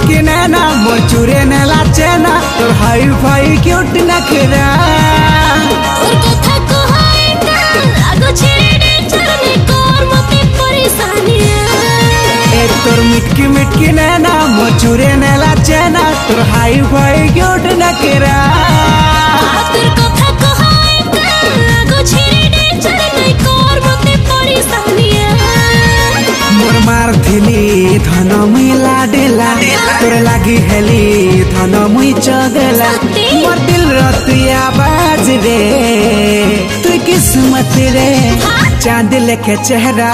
मिटकी नैना मोर चूरे नेला चेना तोर हाई फाई क्यूट नखरा तोर कथा कहाई ना लागो छेड़े चरने कोर मते परेशानिया ए तोर मिटकी नैना मोर चूरे नेला चेना तोर हाई फाई क्यूट नखरा तोर कथा कहाई ना लागो छेड़े चरने कोर मते परेशानिया मोर मार थिली धन मुई लाडेला तोर लागी हेली धन मुई चगला मोर दिल रतिया बाज रे तू किस्मत रे चांद लेके चेहरा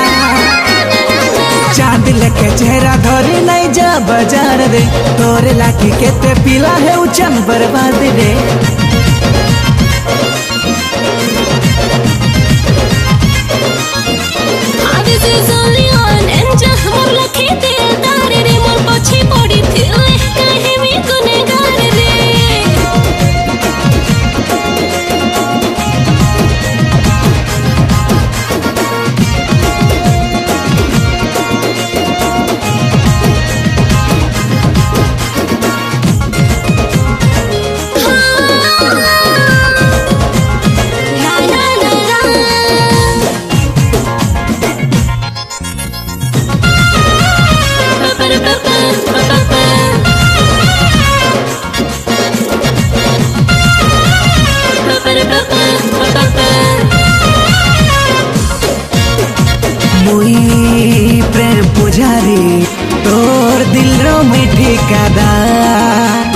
धरे नहीं जा बाजार रे तोरे लागी केते पीला है उचन बर्बाद रे This is only on enja mor lakhe te tare re mor pache podi thile kahe mi gunegar re मुई प्रेम पुजारी तोर दिल रो में ठिकादार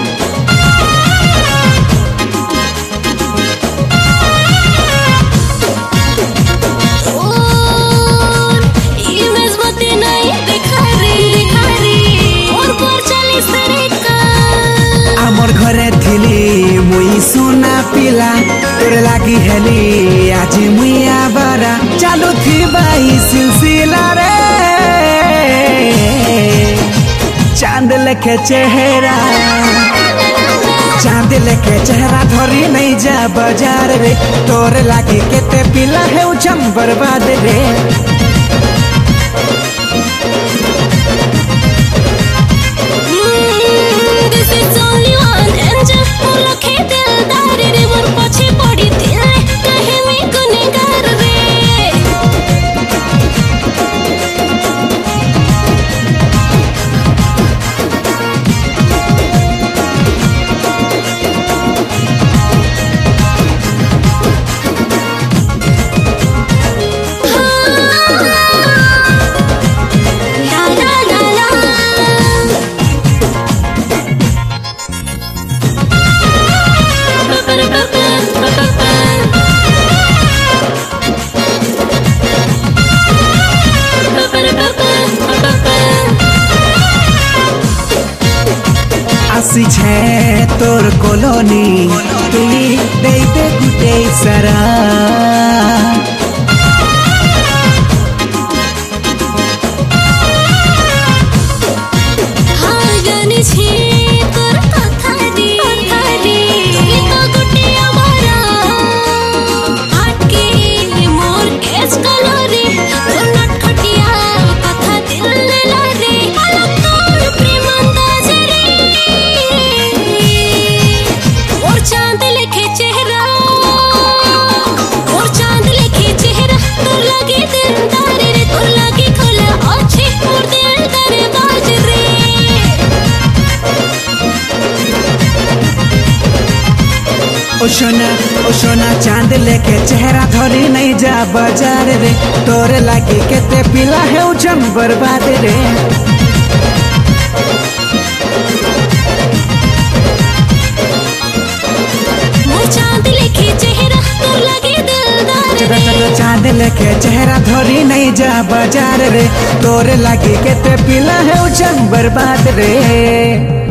आमर घरे थिली मुई सोना पिला तोर लागी हेली आज मुई आबारा चालू थी बाई सिलसिला रे चांद लेके चेहरा धरी नहीं जा बाजार रे तोर लागी केते पिला है उचम बर्बाद रे आसी छे तोर कॉलोनी तुई देते गुटे सरा ओ सोना चांद लेके चेहरा धरी नहीं जा बाजार रे तोरे लागी केते पिला है उचम बर्बाद रे चांद लेके चेहरा तोर लागे दिलदार चांद लेके चेहरा धरी नहीं जा बाजार रे तोरे लागी केते पिला है उचम बर्बाद रे।